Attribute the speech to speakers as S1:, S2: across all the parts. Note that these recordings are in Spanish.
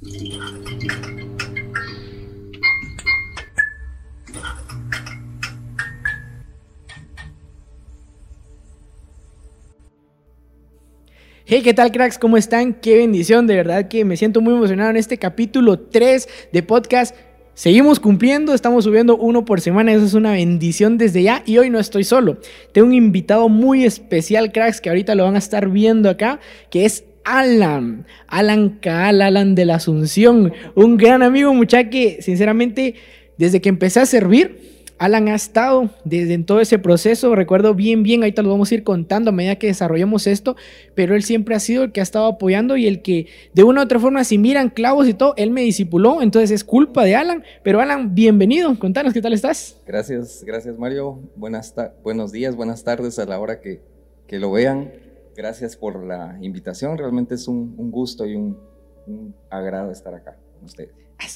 S1: Hey, ¿qué tal, cracks? ¿Cómo están? Qué bendición, de verdad que me siento muy emocionado en este capítulo 3 de podcast. Seguimos cumpliendo, estamos subiendo uno por semana, eso es una bendición desde ya. Y hoy no estoy solo, tengo un invitado muy especial, cracks, que ahorita lo van a estar viendo acá, que es Alan Caal, Alan de la Asunción, un gran amigo, muchacho, que sinceramente desde que empecé a servir, Alan ha estado desde en todo ese proceso. Recuerdo bien, ahorita lo vamos a ir contando a medida que desarrollemos esto, pero él siempre ha sido el que ha estado apoyando y el que de una u otra forma, si miran clavos y todo, él me discipuló, entonces es culpa de Alan. Pero Alan, bienvenido, contanos, ¿qué tal estás?
S2: Gracias Mario, buenos días, buenas tardes a la hora que lo vean. Gracias por la invitación, realmente es un gusto y un agrado estar acá con ustedes.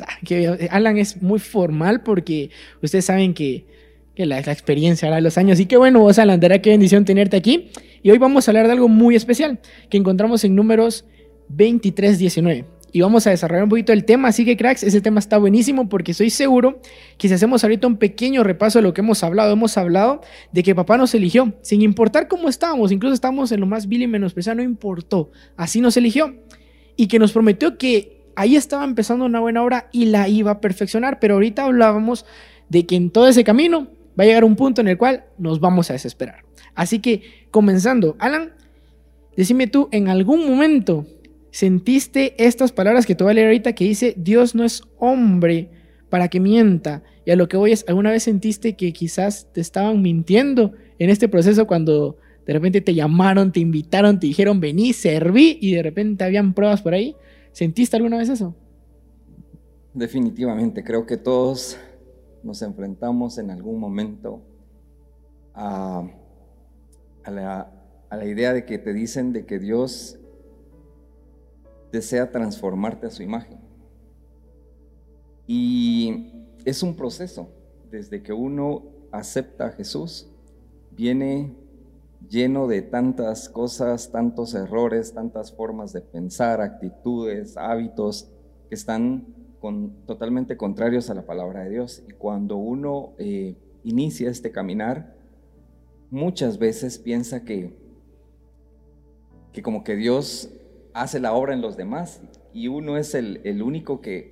S1: Alan es muy formal porque ustedes saben que la experiencia de los años. Así que bueno, vos, Alan, qué bendición tenerte aquí. Y hoy vamos a hablar de algo muy especial que encontramos en Números 23:19. Y vamos a desarrollar un poquito el tema. Así que, cracks, ese tema está buenísimo porque estoy seguro que si hacemos ahorita un pequeño repaso de lo que hemos hablado de que papá nos eligió, sin importar cómo estábamos, incluso estábamos en lo más vil y menospreciado, no importó. Así nos eligió. Y que nos prometió que ahí estaba empezando una buena obra y la iba a perfeccionar, pero ahorita hablábamos de que en todo ese camino va a llegar un punto en el cual nos vamos a desesperar. Así que, comenzando, Alan, decime tú, ¿en algún momento sentiste estas palabras que te voy a leer ahorita que dice, Dios no es hombre para que mienta? Y a lo que voy es, ¿alguna vez sentiste que quizás te estaban mintiendo en este proceso cuando de repente te llamaron, te invitaron, te dijeron, vení, serví, y de repente habían pruebas por ahí? ¿Sentiste alguna vez eso?
S2: Definitivamente, creo que todos nos enfrentamos en algún momento a la idea de que te dicen de que Dios desea transformarte a su imagen. Y es un proceso. Desde que uno acepta a Jesús, viene lleno de tantas cosas, tantos errores, tantas formas de pensar, actitudes, hábitos que están totalmente contrarios a la palabra de Dios. Y cuando uno inicia este caminar, muchas veces piensa que como que Dios hace la obra en los demás y uno es el único que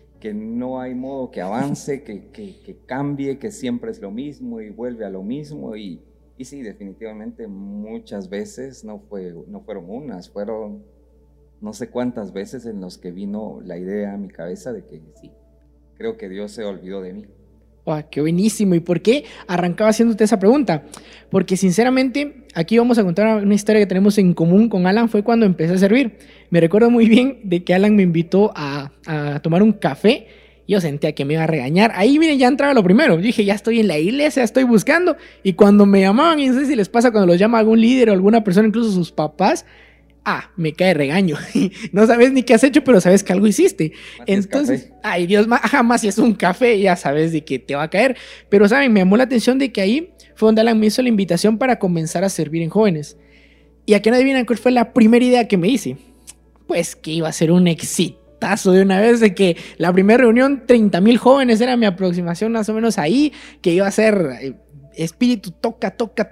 S2: no hay modo que avance, que cambie, que siempre es lo mismo y vuelve a lo mismo. Y sí, definitivamente muchas veces, no fueron unas, fueron no sé cuántas veces en los que vino la idea a mi cabeza de que sí, creo que Dios se olvidó de mí.
S1: ¡Wow! ¡Qué buenísimo! ¿Y por qué arrancaba haciéndote esa pregunta? Porque sinceramente, aquí vamos a contar una historia que tenemos en común con Alan. Fue cuando empecé a servir. Me recuerdo muy bien de que Alan me invitó a tomar un café. Yo sentía que me iba a regañar. Ahí, miren, ya entraba lo primero. Yo dije, ya estoy en la iglesia, estoy buscando. Y cuando me llamaban, y no sé si les pasa cuando los llama algún líder o alguna persona, incluso sus papás, me cae regaño. No sabes ni qué has hecho, pero sabes que algo hiciste. Entonces, ay Dios, jamás si es un café, ya sabes de que te va a caer. Pero saben, me llamó la atención de que ahí fue donde Alan me hizo la invitación para comenzar a servir en jóvenes. Y aquí no adivinan cuál fue la primera idea que me hice. Pues que iba a ser un exitazo de una vez, de que la primera reunión, 30,000 jóvenes, era mi aproximación más o menos ahí, que iba a ser espíritu, toca,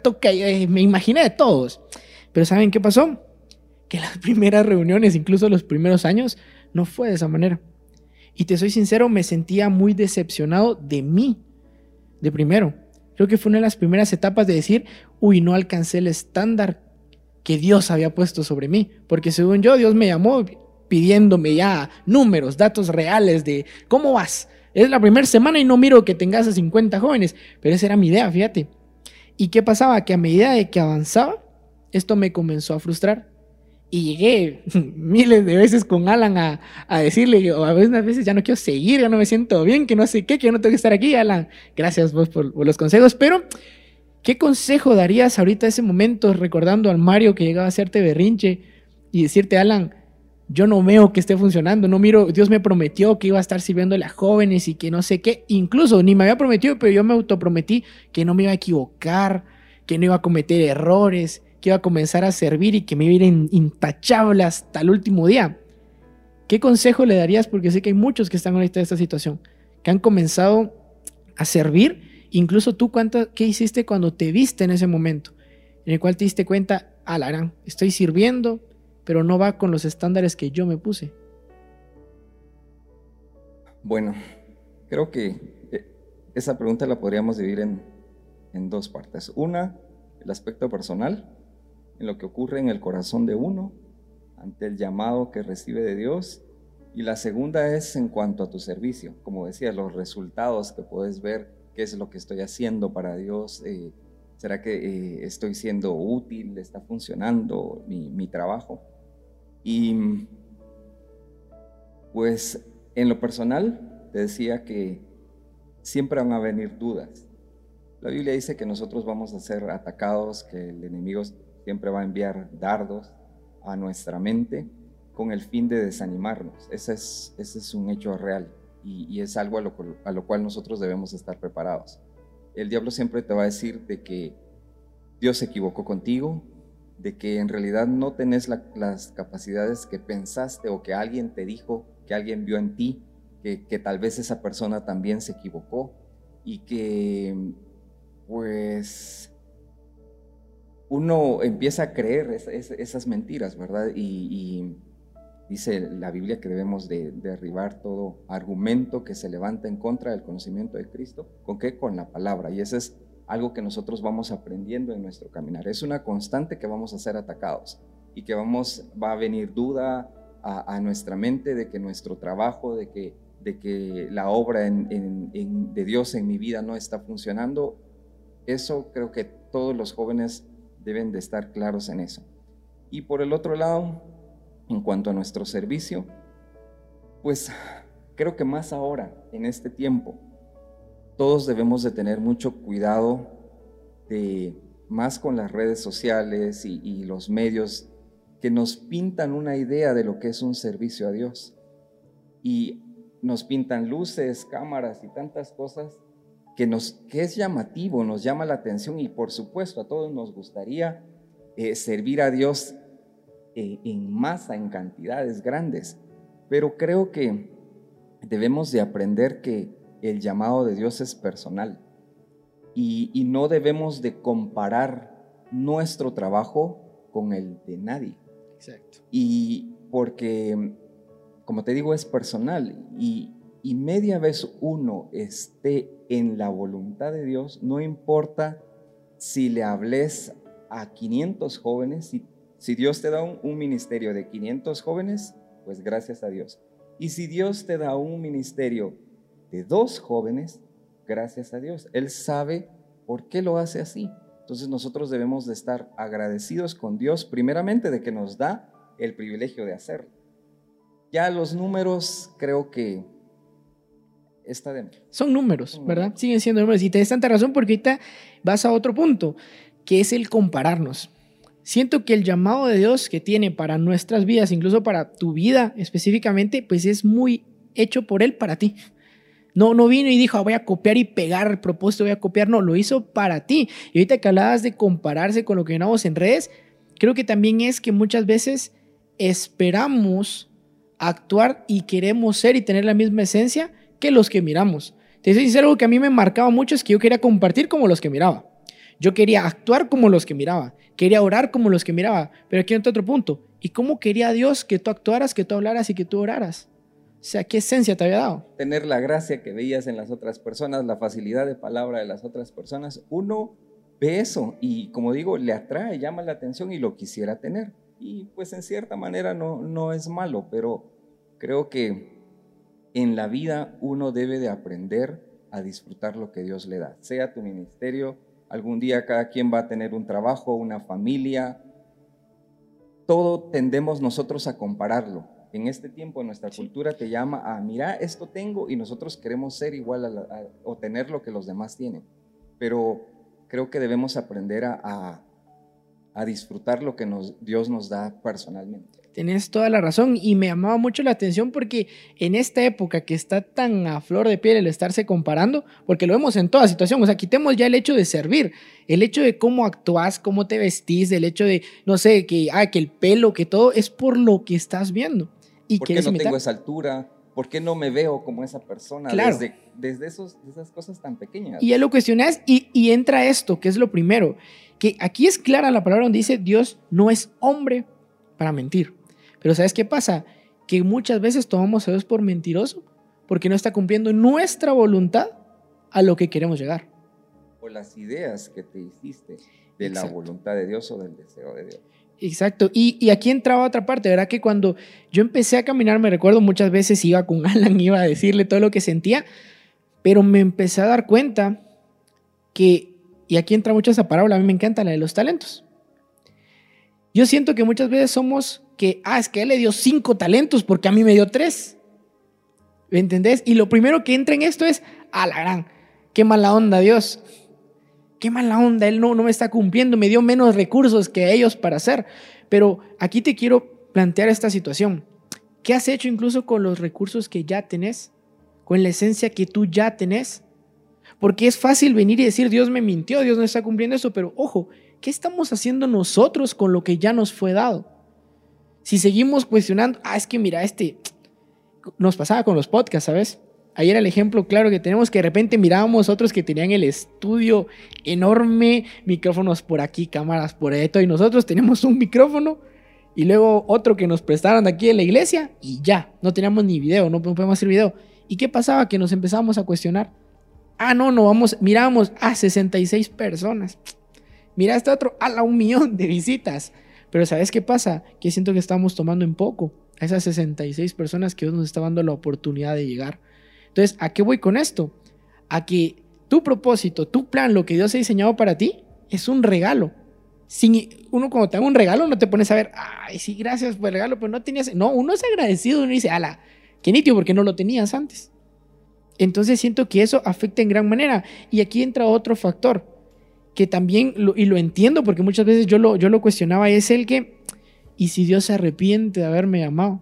S1: y me imaginé de todos. Pero ¿saben qué pasó? Que las primeras reuniones, incluso los primeros años, no fue de esa manera. Y te soy sincero, me sentía muy decepcionado de mí, de primero. Creo que fue una de las primeras etapas de decir, no alcancé el estándar que Dios había puesto sobre mí. Porque según yo, Dios me llamó pidiéndome ya números, datos reales de cómo vas. Es la primera semana y no miro que tengas a 50 jóvenes. Pero esa era mi idea, fíjate. ¿Y qué pasaba? Que a medida de que avanzaba, esto me comenzó a frustrar. Y llegué miles de veces con Alan a decirle, a veces ya no quiero seguir, ya no me siento bien, que no sé qué, que yo no tengo que estar aquí. Alan, gracias vos por los consejos. Pero, ¿qué consejo darías ahorita en ese momento, recordando al Mario que llegaba a hacerte berrinche y decirte, Alan, yo no veo que esté funcionando, no miro, Dios me prometió que iba a estar sirviendo a las jóvenes y que no sé qué, incluso ni me había prometido, pero yo me autoprometí que no me iba a equivocar, que no iba a cometer errores, que iba a comenzar a servir y que me iba a ir intachable hasta el último día. ¿qué consejo le darías? Porque sé que hay muchos que están ahorita en esta situación, que han comenzado a servir. Incluso tú, ¿qué hiciste cuando te viste en ese momento? En el cual te diste cuenta, la gran, estoy sirviendo, pero no va con los estándares que yo me puse.
S2: Bueno, creo que esa pregunta la podríamos dividir en dos partes. Una, el aspecto personal, en lo que ocurre en el corazón de uno ante el llamado que recibe de Dios. Y la segunda es en cuanto a tu servicio, como decía, los resultados que puedes ver, qué es lo que estoy haciendo para Dios, ¿será que estoy siendo útil? ¿Está funcionando mi trabajo? Y pues en lo personal te decía que siempre van a venir dudas. La Biblia dice que nosotros vamos a ser atacados, que el enemigo siempre va a enviar dardos a nuestra mente con el fin de desanimarnos. Ese es un hecho real y es algo a lo cual nosotros debemos estar preparados. El diablo siempre te va a decir de que Dios se equivocó contigo, de que en realidad no tenés las capacidades que pensaste o que alguien te dijo, que alguien vio en ti, que tal vez esa persona también se equivocó y que pues uno empieza a creer esas mentiras, ¿verdad? Y dice la Biblia que debemos de derribar todo argumento que se levanta en contra del conocimiento de Cristo. ¿Con qué? Con la palabra. Y eso es algo que nosotros vamos aprendiendo en nuestro caminar. Es una constante que vamos a ser atacados y que va a venir duda a nuestra mente de que nuestro trabajo, de que la obra de Dios en mi vida no está funcionando. Eso creo que todos los jóvenes deben de estar claros en eso. Y por el otro lado, en cuanto a nuestro servicio, pues creo que más ahora, en este tiempo, todos debemos de tener mucho cuidado más con las redes sociales y los medios que nos pintan una idea de lo que es un servicio a Dios. Y nos pintan luces, cámaras y tantas cosas que es llamativo, nos llama la atención y por supuesto a todos nos gustaría servir a Dios en masa, en cantidades grandes, pero creo que debemos de aprender que el llamado de Dios es personal y no debemos de comparar nuestro trabajo con el de nadie.
S1: Exacto.
S2: Y porque, como te digo, es personal y media vez uno esté en la voluntad de Dios, no importa si le hables a 500 jóvenes, si Dios te da un ministerio de 500 jóvenes, pues gracias a Dios. Y si Dios te da un ministerio de 2 jóvenes, gracias a Dios. Él sabe por qué lo hace así. Entonces nosotros debemos de estar agradecidos con Dios, primeramente de que nos da el privilegio de hacerlo. Ya los números creo que
S1: son números, ¿verdad? Siguen siendo números y tienes tanta razón porque ahorita vas a otro punto, que es el compararnos. Siento que el llamado de Dios que tiene para nuestras vidas, incluso para tu vida específicamente, pues es muy hecho por Él para ti. No vino y dijo, voy a copiar y pegar el propósito, voy a copiar. No, lo hizo para ti. Y ahorita que hablabas de compararse con lo que vemos en redes, creo que también es que muchas veces esperamos actuar y queremos ser y tener la misma esencia que los que miramos. Te soy sincero, algo que a mí me marcaba mucho es que yo quería compartir como los que miraba. Yo quería actuar como los que miraba. Quería orar como los que miraba. Pero aquí entra otro punto. ¿Y cómo quería Dios que tú actuaras, que tú hablaras y que tú oraras? O sea, ¿qué esencia te había dado?
S2: Tener la gracia que veías en las otras personas, la facilidad de palabra de las otras personas. Uno ve eso y, como digo, le atrae, llama la atención y lo quisiera tener. Y pues en cierta manera no es malo, pero creo que en la vida uno debe de aprender a disfrutar lo que Dios le da. Sea tu ministerio, algún día cada quien va a tener un trabajo, una familia. Todo tendemos nosotros a compararlo. En este tiempo nuestra cultura te llama a, mira, esto tengo y nosotros queremos ser igual o tener lo que los demás tienen. Pero creo que debemos aprender a disfrutar lo que Dios nos da personalmente.
S1: Tienes toda la razón y me llamaba mucho la atención porque en esta época que está tan a flor de piel el estarse comparando, porque lo vemos en toda situación, o sea, quitemos ya el hecho de servir, el hecho de cómo actúas, cómo te vestís, el hecho de, no sé, que el pelo, que todo es por lo que estás viendo. y
S2: ¿Por qué
S1: quieres
S2: no
S1: imitar.
S2: tengo esa altura? ¿Por qué no me veo como esa persona?
S1: Claro.
S2: Desde esas cosas tan pequeñas.
S1: Y ya lo cuestionas y entra esto, que es lo primero, que aquí es clara la palabra donde dice Dios no es hombre para mentir. Pero ¿sabes qué pasa? Que muchas veces tomamos a Dios por mentiroso porque no está cumpliendo nuestra voluntad a lo que queremos llegar.
S2: O las ideas que te hiciste de la
S1: Exacto.
S2: voluntad de Dios o del deseo de Dios.
S1: Exacto, y aquí entraba otra parte, ¿verdad? Que cuando yo empecé a caminar, me recuerdo muchas veces iba con Alan, iba a decirle todo lo que sentía, pero me empecé a dar cuenta que, y aquí entra mucho esa parábola, a mí me encanta la de los talentos. Yo siento que muchas veces somos que, es que él le dio 5 talentos porque a mí me dio 3. ¿Me entendés? Y lo primero que entra en esto es, a la gran, qué mala onda Dios. Qué mala onda, él no me está cumpliendo, me dio menos recursos que ellos para hacer. Pero aquí te quiero plantear esta situación. ¿Qué has hecho incluso con los recursos que ya tenés? Con la esencia que tú ya tenés. Porque es fácil venir y decir, Dios me mintió, Dios no está cumpliendo eso, pero ojo, ¿qué estamos haciendo nosotros con lo que ya nos fue dado? Si seguimos cuestionando, es que mira, nos pasaba con los podcasts, ¿sabes? Ahí era el ejemplo claro que tenemos, que de repente mirábamos otros que tenían el estudio enorme, micrófonos por aquí, cámaras por ahí, y nosotros tenemos un micrófono y luego otro que nos prestaron aquí en la iglesia y ya, no teníamos ni video, no podemos hacer video. ¿Y qué pasaba? Que nos empezábamos a cuestionar. Mirábamos a 66 personas. Mira este otro, a 1,000,000 de visitas. Pero ¿sabes qué pasa? Que siento que estamos tomando en poco a esas 66 personas que Dios nos está dando la oportunidad de llegar. Entonces, ¿a qué voy con esto? A que tu propósito, tu plan, lo que Dios ha diseñado para ti, es un regalo. Uno cuando te da un regalo no te pones a ver, sí, gracias por el regalo, pero no tenías... No, uno es agradecido, uno dice, qué nítido, porque no lo tenías antes. Entonces siento que eso afecta en gran manera. Y aquí entra otro factor, que también, y lo entiendo, porque muchas veces yo lo cuestionaba, es el que, ¿y si Dios se arrepiente de haberme llamado?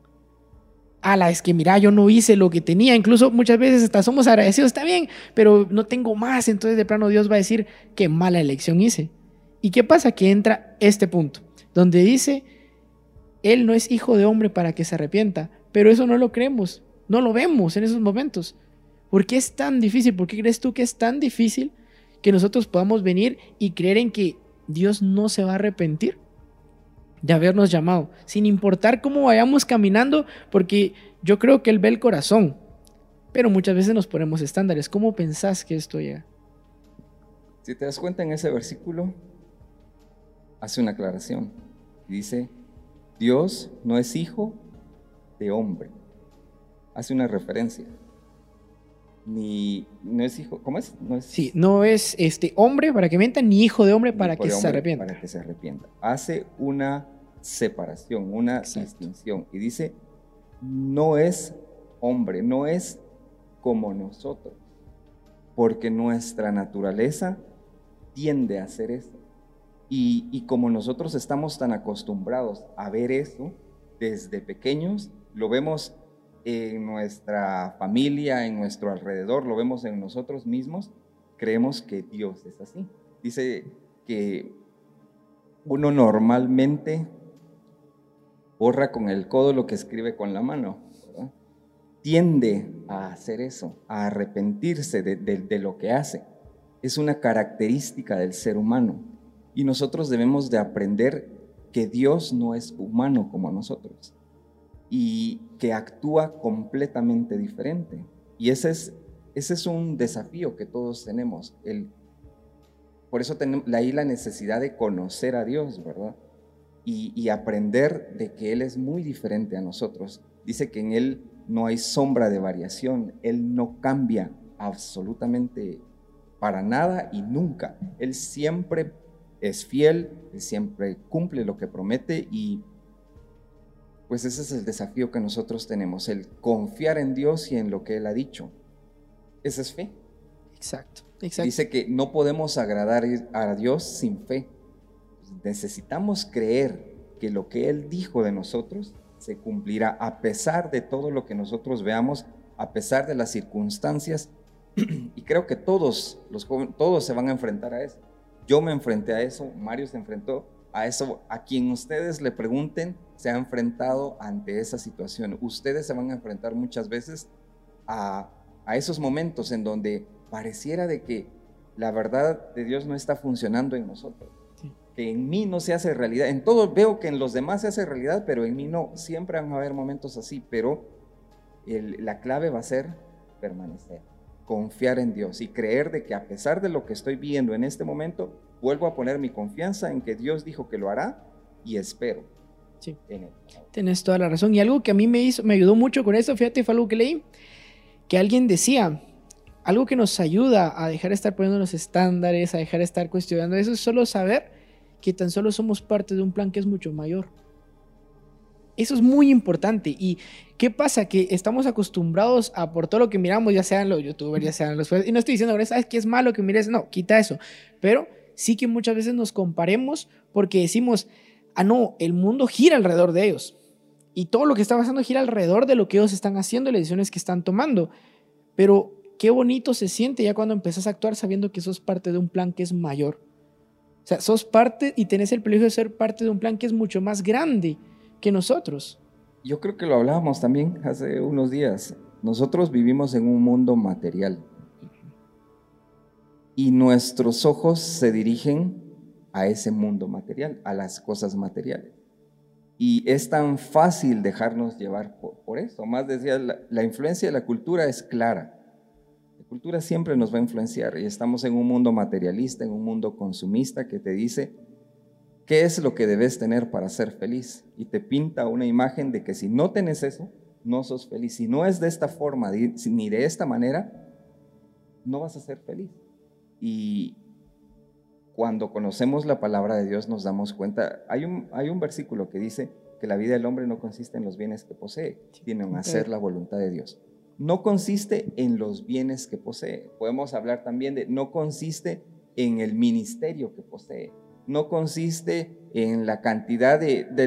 S1: Es que mira, yo no hice lo que tenía, incluso muchas veces hasta somos agradecidos, está bien, pero no tengo más, entonces de plano Dios va a decir, qué mala elección hice. ¿Y qué pasa? Que entra este punto, donde dice, Él no es hijo de hombre para que se arrepienta, pero eso no lo creemos, no lo vemos en esos momentos. ¿Por qué es tan difícil? ¿Por qué crees tú que es tan difícil que nosotros podamos venir y creer en que Dios no se va a arrepentir de habernos llamado, sin importar cómo vayamos caminando? Porque yo creo que Él ve el corazón, pero muchas veces nos ponemos estándares. ¿Cómo pensás que esto llega?
S2: Si te das cuenta, en ese versículo hace una aclaración. Dice, Dios no es hijo de hombre. Hace una referencia. No es hijo, ¿cómo es?
S1: Sí, no es hombre para que mienta, ni hijo de hombre para que se arrepienta.
S2: Para que se arrepienta. Hace una separación, una distinción. Y dice, no es hombre, no es como nosotros, porque nuestra naturaleza tiende a hacer eso. Y como nosotros estamos tan acostumbrados a ver eso desde pequeños, lo vemos en nuestra familia, en nuestro alrededor, lo vemos en nosotros mismos, creemos que Dios es así. Dice que uno normalmente borra con el codo lo que escribe con la mano, ¿verdad? Tiende a hacer eso, a arrepentirse de lo que hace. Es una característica del ser humano y nosotros debemos de aprender que Dios no es humano como nosotros y que actúa completamente diferente. Y ese es un desafío que todos tenemos. Por eso tenemos ahí la necesidad de conocer a Dios, ¿verdad? Y aprender de que Él es muy diferente a nosotros. Dice que en Él no hay sombra de variación. Él no cambia absolutamente para nada y nunca. Él siempre es fiel, Él siempre cumple lo que promete y pues ese es el desafío que nosotros tenemos, el confiar en Dios y en lo que Él ha dicho. Esa es fe.
S1: Exacto.
S2: Dice que no podemos agradar a Dios sin fe. Necesitamos creer que lo que Él dijo de nosotros se cumplirá a pesar de todo lo que nosotros veamos, a pesar de las circunstancias. Y creo que todos se van a enfrentar a eso. Yo me enfrenté a eso, Mario se enfrentó a eso, a quien ustedes le pregunten, se ha enfrentado ante esa situación. Ustedes se van a enfrentar muchas veces a esos momentos en donde pareciera de que la verdad de Dios no está funcionando en nosotros. Sí. Que en mí no se hace realidad. En todo veo que en los demás se hace realidad, pero en mí no. Siempre van a haber momentos así, pero la clave va a ser permanecer, confiar en Dios y creer de que a pesar de lo que estoy viendo en este momento, vuelvo a poner mi confianza en que Dios dijo que lo hará y espero.
S1: Sí, tienes toda la razón. Y algo que a mí me ayudó mucho con esto, fíjate, fue algo que leí, que alguien decía, algo que nos ayuda a dejar de estar poniendo los estándares, a dejar de estar cuestionando eso, es solo saber que tan solo somos parte de un plan que es mucho mayor. Eso es muy importante. ¿Y qué pasa? Que estamos acostumbrados a, por todo lo que miramos, ya sean los youtubers, ya sean los... Y no estoy diciendo, ¿sabes qué es malo que mires? No, quita eso. Pero sí que muchas veces nos comparemos porque decimos, no, el mundo gira alrededor de ellos. Y todo lo que está pasando gira alrededor de lo que ellos están haciendo y las decisiones que están tomando. Pero qué bonito se siente ya cuando empezás a actuar sabiendo que sos parte de un plan que es mayor. O sea, sos parte y tenés el privilegio de ser parte de un plan que es mucho más grande que nosotros.
S2: Yo creo que lo hablábamos también hace unos días. Nosotros vivimos en un mundo material y nuestros ojos se dirigen a ese mundo material, a las cosas materiales. Y es tan fácil dejarnos llevar por eso. Más decía, la influencia de la cultura es clara. La cultura siempre nos va a influenciar y estamos en un mundo materialista, en un mundo consumista que te dice qué es lo que debes tener para ser feliz y te pinta una imagen de que si no tenés eso, no sos feliz. Si no es de esta forma ni de esta manera, no vas a ser feliz. Y cuando conocemos la palabra de Dios nos damos cuenta, hay un versículo que dice que la vida del hombre no consiste en los bienes que posee, sino en hacer la voluntad de Dios. No consiste en los bienes que posee. Podemos hablar también de no consiste en el ministerio que posee. No consiste en la cantidad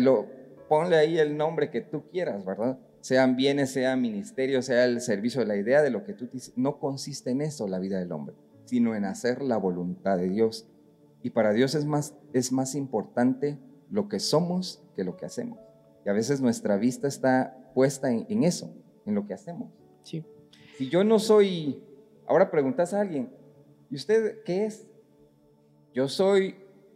S2: ponle ahí el nombre que tú quieras, ¿verdad? Sean bienes, sea ministerio, sea el servicio, la idea de lo que tú dices. No consiste en eso la vida del hombre, sino en hacer la voluntad de Dios. Y para Dios es más importante lo que somos que lo que hacemos. Y a veces nuestra vista está puesta en eso, en lo que hacemos.
S1: Sí.
S2: Si yo no soy, ahora preguntas a alguien, ¿y usted qué es? Yo soy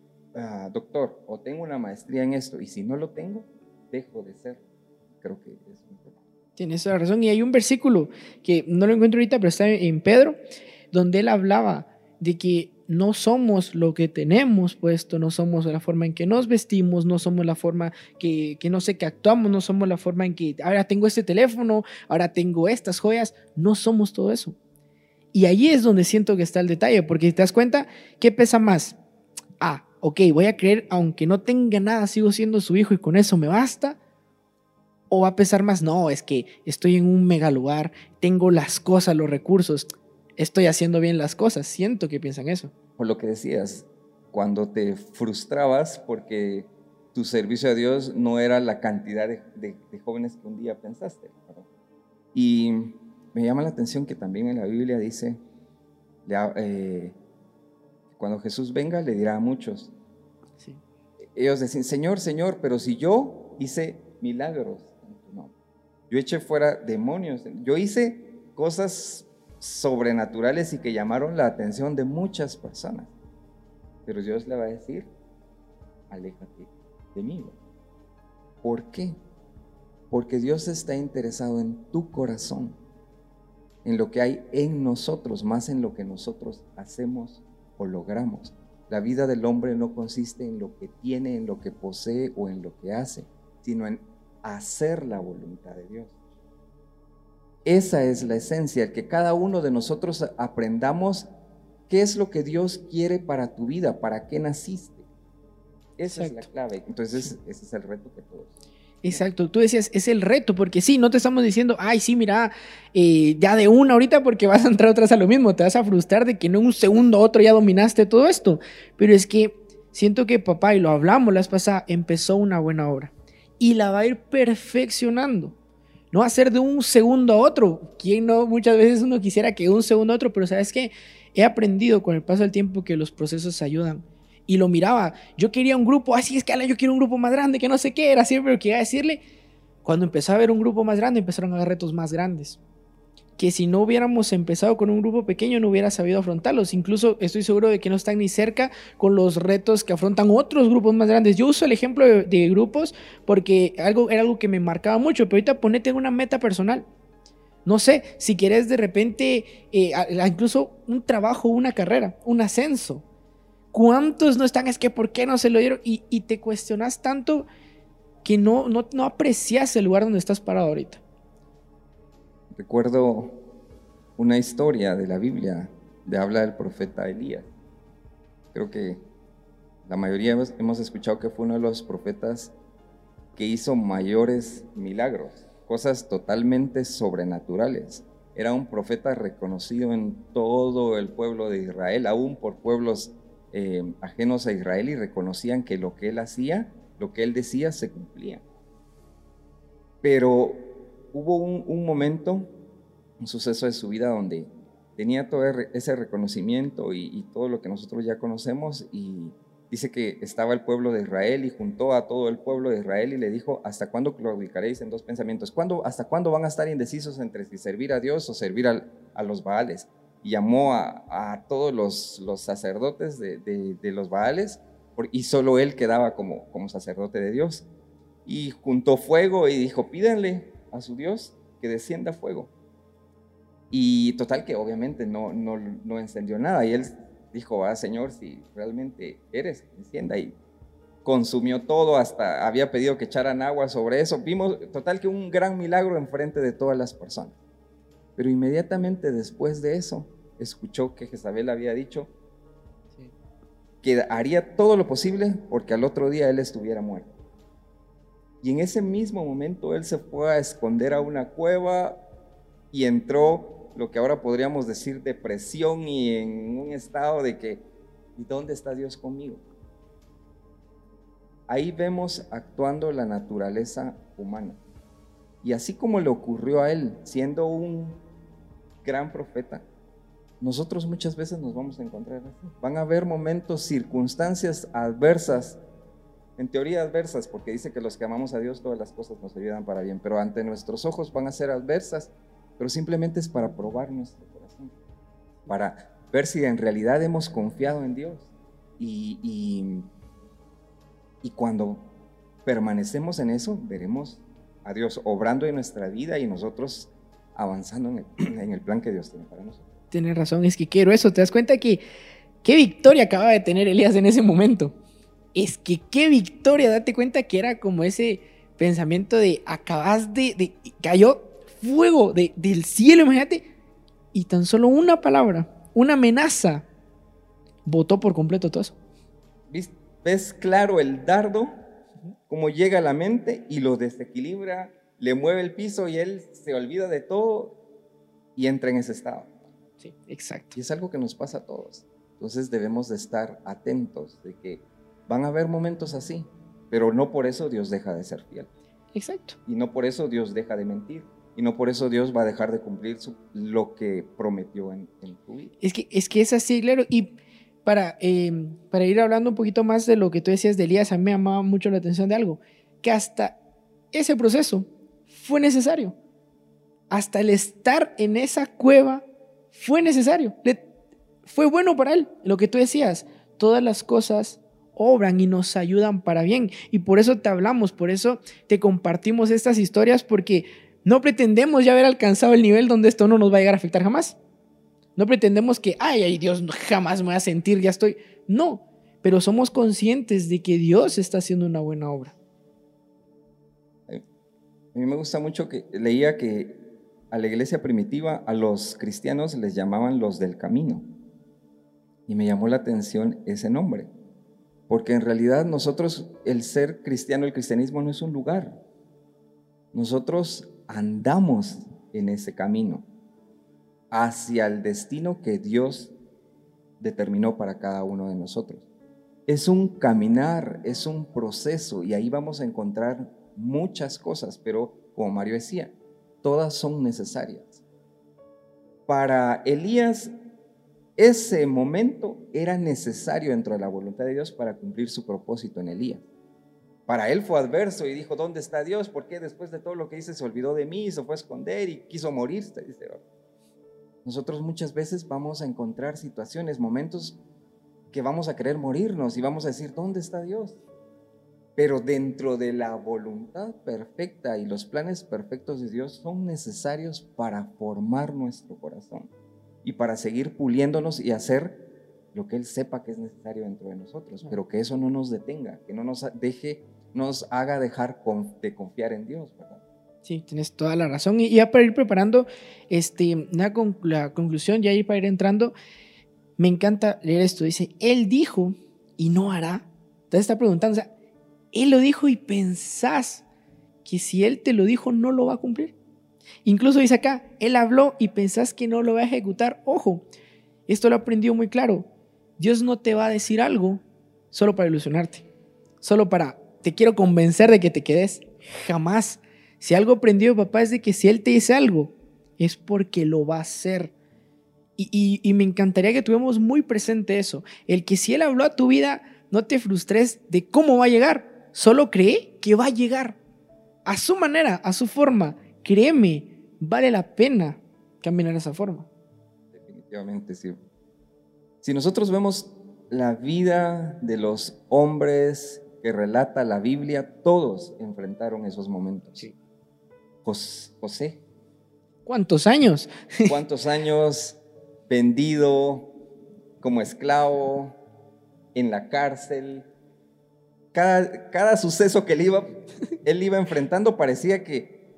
S2: doctor o tengo una maestría en esto, y si no lo tengo, dejo de ser. Creo que es muy importante.
S1: Tienes toda la razón. Y hay un versículo que no lo encuentro ahorita, pero está en Pedro, donde él hablaba de que no somos lo que tenemos puesto, no somos la forma en que nos vestimos, no somos la forma que no sé, que actuamos, no somos la forma en que ahora tengo este teléfono, ahora tengo estas joyas, no somos todo eso. Y ahí es donde siento que está el detalle, porque te das cuenta, ¿qué pesa más? Ok, voy a creer, aunque no tenga nada, sigo siendo su hijo y con eso me basta. ¿O va a pesar más? No, es que estoy en un mega lugar, tengo las cosas, los recursos, estoy haciendo bien las cosas. Siento que piensan eso.
S2: Por lo que decías, cuando te frustrabas porque tu servicio a Dios no era la cantidad de jóvenes que un día pensaste, ¿verdad? Y me llama la atención que también en la Biblia dice, cuando Jesús venga le dirá a muchos, sí. Ellos decían, Señor, Señor, pero si yo hice milagros en tu nombre, yo eché fuera demonios, yo hice cosas sobrenaturales y que llamaron la atención de muchas personas, pero Dios le va a decir, aléjate de mí. ¿Por qué? Porque Dios está interesado en tu corazón, en lo que hay en nosotros, más en lo que nosotros hacemos o logramos. La vida del hombre no consiste en lo que tiene, en lo que posee o en lo que hace, sino en hacer la voluntad de Dios. Esa es la esencia, el que cada uno de nosotros aprendamos qué es lo que Dios quiere para tu vida, para qué naciste. Esa Exacto. Es la clave. Entonces, ese es el reto que todos.
S1: Exacto, tú decías, es el reto, porque sí, no te estamos diciendo, ay, sí, mira, ya de una ahorita porque vas a entrar otra vez a lo mismo, te vas a frustrar de que en un segundo otro ya dominaste todo esto, pero es que siento que papá, y lo hablamos la vez pasada, empezó una buena obra y la va a ir perfeccionando, no va a ser de un segundo a otro, ¿quién no? Muchas veces uno quisiera que de un segundo a otro, pero ¿sabes qué? He aprendido con el paso del tiempo que los procesos ayudan y lo miraba. Yo quería un grupo, así es que Alan, yo quiero un grupo más grande, que no sé qué, era siempre lo que iba a decirle. Cuando empezó a haber un grupo más grande, empezaron a haber retos más grandes, que si no hubiéramos empezado con un grupo pequeño no hubiera sabido afrontarlos. Incluso estoy seguro de que no están ni cerca con los retos que afrontan otros grupos más grandes. Yo uso el ejemplo de grupos porque era algo que me marcaba mucho, pero ahorita ponete en una meta personal. No sé, si quieres de repente incluso un trabajo, una carrera, un ascenso. ¿Cuántos no están? Es que ¿por qué no se lo dieron? Y te cuestionas tanto que no aprecias el lugar donde estás parado ahorita.
S2: Recuerdo una historia de la Biblia de habla del profeta Elías. Creo que la mayoría hemos escuchado que fue uno de los profetas que hizo mayores milagros, cosas totalmente sobrenaturales. Era un profeta reconocido en todo el pueblo de Israel, aún por pueblos ajenos a Israel, y reconocían que lo que él hacía, lo que él decía, se cumplía. Pero hubo un momento, un suceso de su vida donde tenía todo ese reconocimiento y todo lo que nosotros ya conocemos, y dice que estaba el pueblo de Israel y juntó a todo el pueblo de Israel y le dijo: ¿hasta cuándo claudicaréis en dos pensamientos? ¿Hasta cuándo van a estar indecisos entre si servir a Dios o servir a los Baales? Y llamó a todos los sacerdotes de los Baales, y solo él quedaba como sacerdote de Dios. Y juntó fuego y dijo: pídanle a su Dios que descienda fuego. Y total que obviamente no encendió nada. Y él dijo: Señor, si realmente eres, encienda. Y consumió todo, hasta había pedido que echaran agua sobre eso. Vimos total que un gran milagro enfrente de todas las personas. Pero inmediatamente después de eso, escuchó que Jezabel había dicho que haría todo lo posible porque al otro día él estuviera muerto. Y en ese mismo momento él se fue a esconder a una cueva y entró lo que ahora podríamos decir depresión, y en un estado de que, ¿y dónde está Dios conmigo? Ahí vemos actuando la naturaleza humana. Y así como le ocurrió a él, siendo un gran profeta, nosotros muchas veces nos vamos a encontrar así. Van a haber momentos, circunstancias adversas, en teoría adversas, porque dice que los que amamos a Dios todas las cosas nos ayudan para bien, pero ante nuestros ojos van a ser adversas, pero simplemente es para probar nuestro corazón, para ver si en realidad hemos confiado en Dios. Y cuando permanecemos en eso, veremos a Dios obrando en nuestra vida y nosotros avanzando en el plan que Dios tiene para nosotros.
S1: Tienes razón, es que quiero eso. ¿Te das cuenta que qué victoria acababa de tener Elías en ese momento? Es que qué victoria, date cuenta que era como ese pensamiento de acabas de cayó fuego del cielo, imagínate, y tan solo una palabra, una amenaza, botó por completo todo eso.
S2: ¿Ves claro el dardo, cómo llega a la mente y lo desequilibra, le mueve el piso y él se olvida de todo y entra en ese estado?
S1: Sí, exacto.
S2: Y es algo que nos pasa a todos. Entonces debemos de estar atentos de que van a haber momentos así, pero no por eso Dios deja de ser fiel.
S1: Exacto.
S2: Y no por eso Dios deja de mentir. Y no por eso Dios va a dejar de cumplir lo que prometió en tu vida.
S1: Es que es así, claro. Y para ir hablando un poquito más de lo que tú decías de Elías, a mí me llamaba mucho la atención de algo, que hasta ese proceso fue necesario. Hasta el estar en esa cueva fue necesario. Fue bueno para él. Lo que tú decías, todas las cosas obran y nos ayudan para bien. Y por eso te hablamos, por eso te compartimos estas historias, porque no pretendemos ya haber alcanzado el nivel donde esto no nos va a llegar a afectar jamás. No pretendemos que, ay, Dios, jamás me voy a sentir, ya estoy. No, pero somos conscientes de que Dios está haciendo una buena obra.
S2: A mí me gusta mucho que leía que a la iglesia primitiva, a los cristianos les llamaban los del camino. Y me llamó la atención ese nombre, porque en realidad nosotros, el ser cristiano, el cristianismo no es un lugar. Nosotros andamos en ese camino hacia el destino que Dios determinó para cada uno de nosotros. Es un caminar, es un proceso, y ahí vamos a encontrar muchas cosas, pero como Mario decía, todas son necesarias. Para Elías, ese momento era necesario dentro de la voluntad de Dios para cumplir su propósito en Elías. Para él fue adverso y dijo, ¿dónde está Dios? ¿Por qué después de todo lo que hice se olvidó de mí, se fue a esconder y quiso morirse? Dice, nosotros muchas veces vamos a encontrar situaciones, momentos que vamos a querer morirnos y vamos a decir, ¿dónde está Dios? Pero dentro de la voluntad perfecta y los planes perfectos de Dios son necesarios para formar nuestro corazón y para seguir puliéndonos y hacer lo que Él sepa que es necesario dentro de nosotros, pero que eso no nos detenga, que no nos haga dejar de confiar en Dios, ¿verdad?
S1: Sí, tienes toda la razón. Y ya para ir preparando la conclusión, ya para ir entrando, me encanta leer esto. Dice, Él dijo y no hará. Entonces está preguntando, o sea, Él lo dijo y pensás que si Él te lo dijo no lo va a cumplir. Incluso dice acá, Él habló y pensás que no lo va a ejecutar. Ojo, esto lo he aprendido muy claro. Dios no te va a decir algo solo para ilusionarte, solo para, te quiero convencer de que te quedes. Jamás. Si algo aprendió papá es de que si Él te dice algo, es porque lo va a hacer. Y me encantaría que tuviéramos muy presente eso. El que si Él habló a tu vida, no te frustres de cómo va a llegar. Solo cree que va a llegar. A su manera, a su forma. Créeme, vale la pena caminar de esa forma.
S2: Definitivamente, sí. Si nosotros vemos la vida de los hombres que relata la Biblia, todos enfrentaron esos momentos.
S1: Sí.
S2: José.
S1: ¿Cuántos años?
S2: ¿Cuántos años vendido como esclavo, en la cárcel? Cada suceso que él iba enfrentando parecía que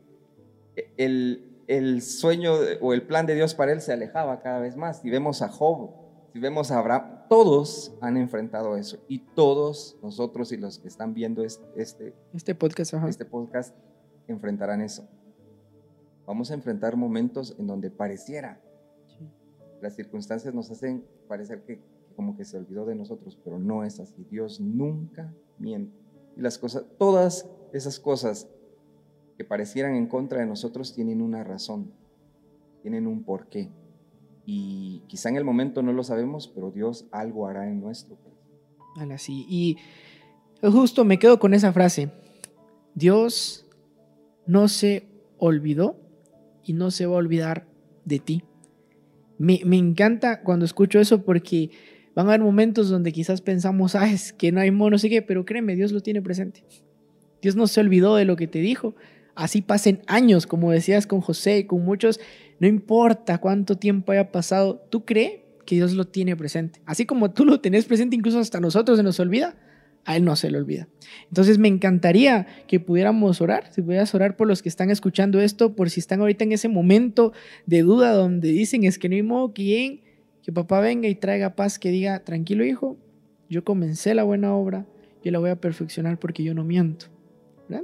S2: el sueño o el plan de Dios para él se alejaba cada vez más. Si vemos a Job, si vemos a Abraham, todos han enfrentado eso y todos nosotros y los que están viendo este podcast enfrentarán eso. Vamos a enfrentar momentos en donde pareciera, las circunstancias nos hacen parecer que como que se olvidó de nosotros, pero no es así. Dios nunca miente. Y todas esas cosas que parecieran en contra de nosotros tienen una razón, tienen un porqué. Y quizá en el momento no lo sabemos, pero Dios algo hará en nuestro corazón.
S1: Así. Y justo me quedo con esa frase. Dios no se olvidó y no se va a olvidar de ti. Me encanta cuando escucho eso porque van a haber momentos donde quizás pensamos, es que no hay no sé qué, pero créeme, Dios lo tiene presente. Dios no se olvidó de lo que te dijo. Así pasen años, como decías con José, con muchos, no importa cuánto tiempo haya pasado, tú crees que Dios lo tiene presente. Así como tú lo tenés presente, incluso hasta nosotros se nos olvida, a Él no se le olvida. Entonces me encantaría que pudiéramos orar, si pudieras orar por los que están escuchando esto, por si están ahorita en ese momento de duda donde dicen, es que no hay modo que papá venga y traiga paz, que diga, tranquilo hijo, yo comencé la buena obra, yo la voy a perfeccionar porque yo no miento. ¿Verdad?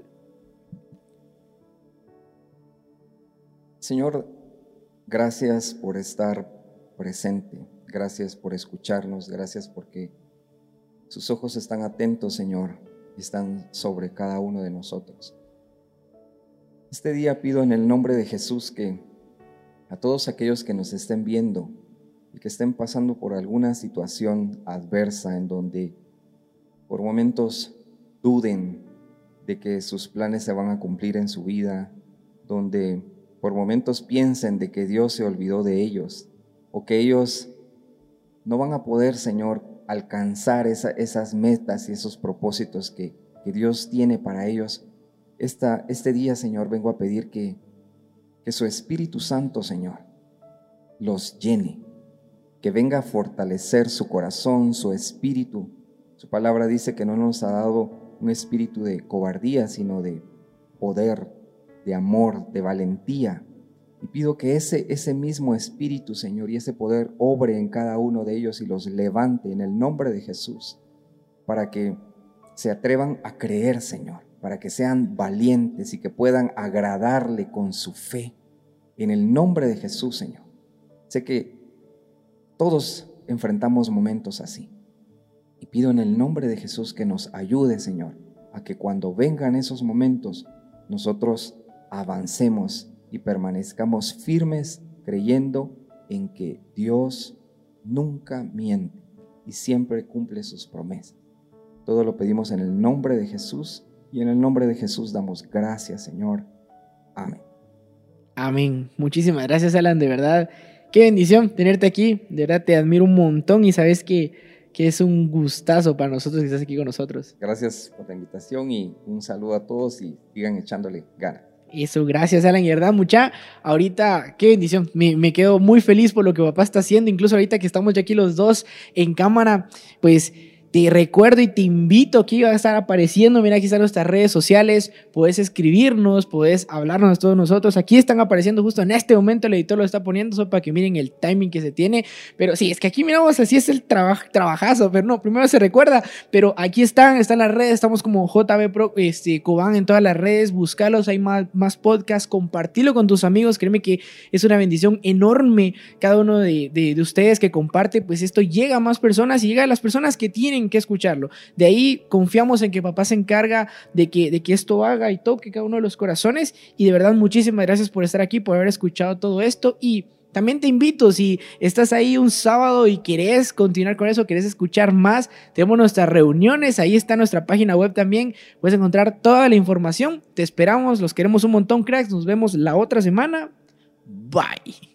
S2: Señor, gracias por estar presente, gracias por escucharnos, gracias porque sus ojos están atentos, Señor, y están sobre cada uno de nosotros. Este día pido en el nombre de Jesús que a todos aquellos que nos estén viendo y que estén pasando por alguna situación adversa en donde por momentos duden de que sus planes se van a cumplir en su vida, donde por momentos piensen de que Dios se olvidó de ellos o que ellos no van a poder, Señor, alcanzar esas metas y esos propósitos que Dios tiene para ellos. Este día, Señor, vengo a pedir que su Espíritu Santo, Señor, los llene, que venga a fortalecer su corazón, su espíritu. Su palabra dice que no nos ha dado un espíritu de cobardía, sino de poder, de amor, de valentía. Y pido que ese mismo espíritu, Señor, y ese poder obre en cada uno de ellos y los levante en el nombre de Jesús, para que se atrevan a creer, Señor, para que sean valientes y que puedan agradarle con su fe. En el nombre de Jesús, Señor. Sé que todos enfrentamos momentos así. Y pido en el nombre de Jesús que nos ayude, Señor, a que cuando vengan esos momentos, nosotros avancemos y permanezcamos firmes creyendo en que Dios nunca miente y siempre cumple sus promesas. Todo lo pedimos en el nombre de Jesús y en el nombre de Jesús damos gracias, Señor. Amén.
S1: Amén. Muchísimas gracias, Alan, de verdad. Qué bendición tenerte aquí. De verdad te admiro un montón y sabes que es un gustazo para nosotros que estás aquí con nosotros.
S2: Gracias por la invitación y un saludo a todos y sigan echándole ganas.
S1: Eso, gracias, Alan, y verdad, mucha, ahorita, qué bendición, me quedo muy feliz por lo que papá está haciendo, incluso ahorita que estamos ya aquí los dos en cámara, pues te recuerdo y te invito, aquí va a estar apareciendo, mira, aquí están nuestras redes sociales, puedes escribirnos, puedes hablarnos todos nosotros, aquí están apareciendo justo en este momento, el editor lo está poniendo, solo para que miren el timing que se tiene, pero sí, es que aquí miramos, así es el trabajazo, pero no, primero se recuerda, pero aquí están las redes, estamos como JB Pro, Cobán en todas las redes, búscalos, hay más podcasts, compartilo con tus amigos, créeme que es una bendición enorme cada uno de ustedes que comparte, pues esto llega a más personas y llega a las personas que tienen que escucharlo. De ahí confiamos en que papá se encarga de que esto haga y toque cada uno de los corazones y de verdad muchísimas gracias por estar aquí, por haber escuchado todo esto y también te invito, si estás ahí un sábado y querés continuar con eso, querés escuchar más, tenemos nuestras reuniones, ahí está nuestra página web también, puedes encontrar toda la información, te esperamos, los queremos un montón, cracks, nos vemos la otra semana, bye.